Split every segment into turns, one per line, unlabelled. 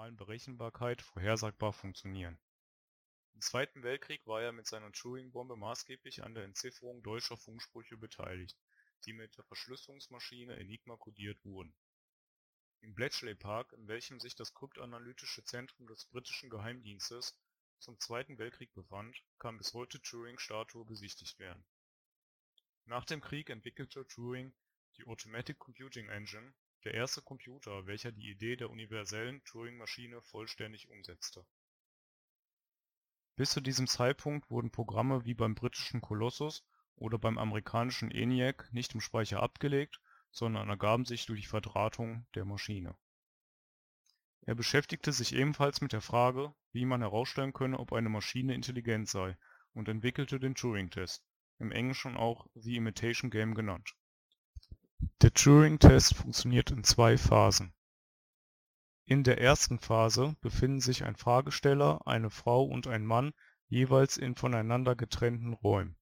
normalen Berechenbarkeit vorhersagbar funktionieren. Im Zweiten Weltkrieg war er mit seiner Turing-Bombe maßgeblich an der Entzifferung deutscher Funksprüche beteiligt, die mit der Verschlüsselungsmaschine Enigma kodiert wurden. Im Bletchley Park, in welchem sich das kryptanalytische Zentrum des britischen Geheimdienstes zum Zweiten Weltkrieg befand, kann bis heute Turing-Statue besichtigt werden. Nach dem Krieg entwickelte Turing die Automatic Computing Engine, der erste Computer, welcher die Idee der universellen Turing-Maschine vollständig umsetzte. Bis zu diesem Zeitpunkt wurden Programme wie beim britischen Colossus oder beim amerikanischen ENIAC nicht im Speicher abgelegt, sondern ergaben sich durch die Verdrahtung der Maschine. Er beschäftigte sich ebenfalls mit der Frage, wie man herausstellen könne, ob eine Maschine intelligent sei, und entwickelte den Turing-Test, im Englischen auch The Imitation Game genannt. Der Turing-Test funktioniert in 2 Phasen. In der ersten Phase befinden sich ein Fragesteller, eine Frau und ein Mann jeweils in voneinander getrennten Räumen.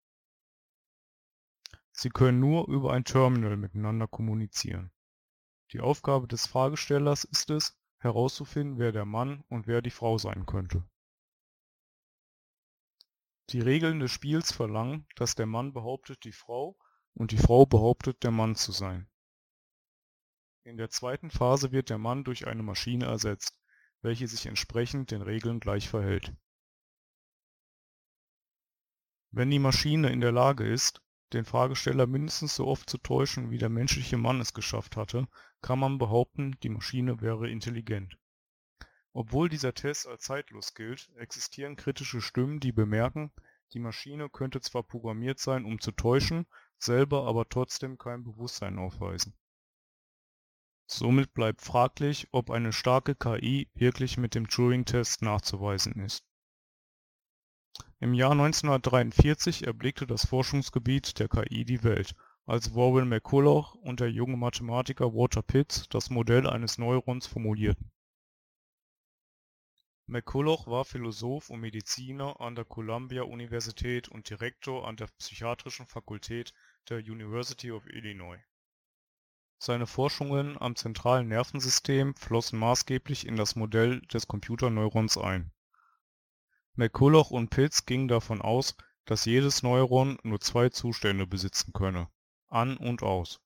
Sie können nur über ein Terminal miteinander kommunizieren. Die Aufgabe des Fragestellers ist es, herauszufinden, wer der Mann und wer die Frau sein könnte. Die Regeln des Spiels verlangen, dass der Mann behauptet, die Frau und die Frau behauptet, der Mann zu sein. In der zweiten Phase wird der Mann durch eine Maschine ersetzt, welche sich entsprechend den Regeln gleich verhält. Wenn die Maschine in der Lage ist, den Fragesteller mindestens so oft zu täuschen, wie der menschliche Mann es geschafft hatte, kann man behaupten, die Maschine wäre intelligent. Obwohl dieser Test als zeitlos gilt, existieren kritische Stimmen, die bemerken, die Maschine könnte zwar programmiert sein, um zu täuschen, selber aber trotzdem kein Bewusstsein aufweisen. Somit bleibt fraglich, ob eine starke KI wirklich mit dem Turing-Test nachzuweisen ist. Im Jahr 1943 erblickte das Forschungsgebiet der KI die Welt, als Warren McCulloch und der junge Mathematiker Walter Pitts das Modell eines Neurons formulierten. McCulloch war Philosoph und Mediziner an der Columbia-Universität und Direktor an der Psychiatrischen Fakultät der University of Illinois. Seine Forschungen am zentralen Nervensystem flossen maßgeblich in das Modell des Computerneurons ein. McCulloch und Pitts gingen davon aus, dass jedes Neuron nur 2 Zustände besitzen könne: an und aus.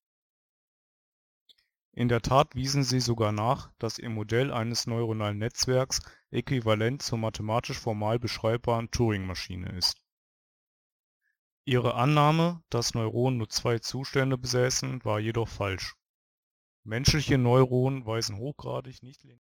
In der Tat wiesen sie sogar nach, dass ihr Modell eines neuronalen Netzwerks äquivalent zur mathematisch formal beschreibbaren Turing-Maschine ist. Ihre Annahme, dass Neuronen nur 2 Zustände besäßen, war jedoch falsch. Menschliche Neuronen weisen hochgradig nichtlineare